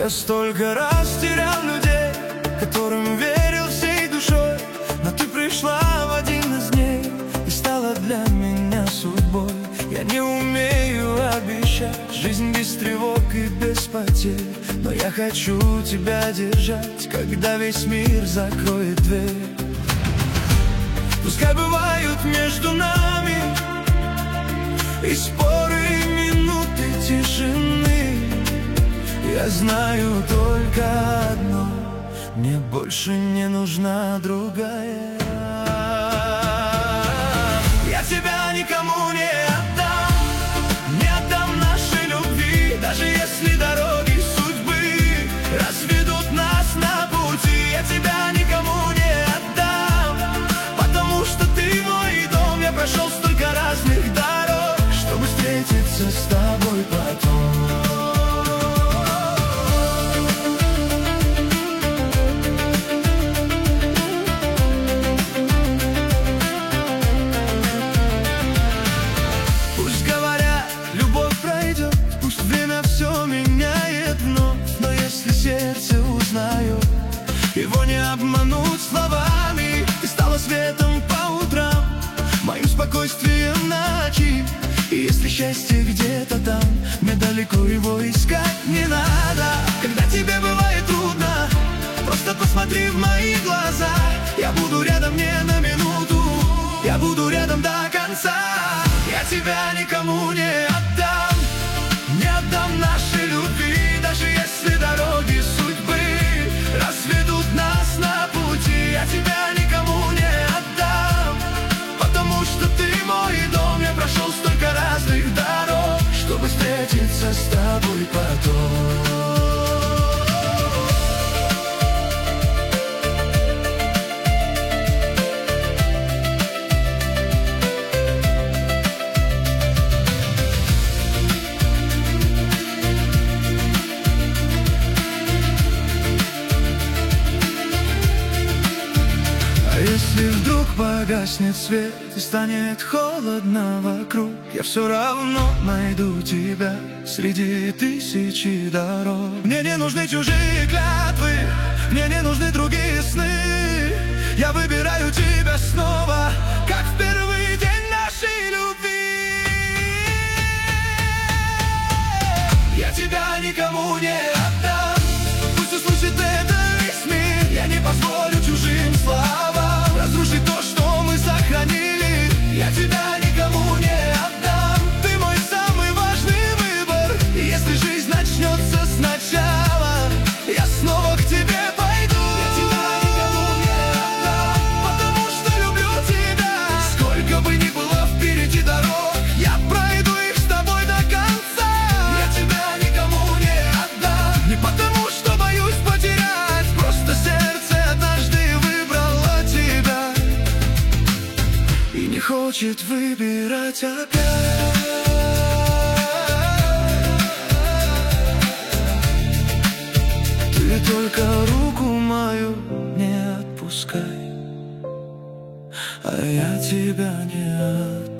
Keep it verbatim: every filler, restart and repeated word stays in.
Я столько раз терял людей, которым верил всей душой, но ты пришла в один из дней и стала для меня судьбой. Я не умею обещать жизнь без тревог и без потерь, но я хочу тебя держать, когда весь мир закроет дверь. Пускай бывают между нами и споры, и минуты тишины, я знаю только одно: мне больше не нужна другая. Я тебя никому не отдам, не отдам нашей любви, даже если дороги судьбы разведут нас на пути. Я тебя никому не отдам, потому что ты мой дом. Я прошел столько разных дорог, чтобы встретиться с тобой потом. Сердце узнаю, его не обмануть словами. Ты стала светом по утрам, моим спокойствием ночи. И если счастье где-то там, мне далеко его искать не надо. Когда тебе бывает трудно, просто посмотри в мои глаза. Я буду рядом не на минуту, я буду рядом до конца. Я тебя никому не отдам, не отдам нашей любви, даже если дороги судьбы разведут нас на пути. Я тебя никому не отдам, потому что ты мой дом. Я прошел столько разных дорог, чтобы встретиться с тобой потом. Если вдруг погаснет свет и станет холодно вокруг, я все равно найду тебя среди тысячи дорог. Мне не нужны чужие клятвы, мне не нужны другие сны. Я выбираю тебя снова, как в первый день нашей любви. Я тебя никому не отдам, пусть услышит это весь мир. Я не позволю чужим словам разрушить то, что мы сохранили. Я тебя никому не отдам, ты мой самый важный выбор. И если жизнь начнется сначала, я снова к тебе пойду. Я тебя никому не отдам, потому что люблю тебя. Сколько бы ни было впереди дорог, я пройду их с тобой до конца. Я тебя никому не отдам, не потому что боюсь потерять, просто сердце однажды выбрало тебя и не хочет выбирать опять. Ты только руку мою не отпускай, а я тебя не отпускаю.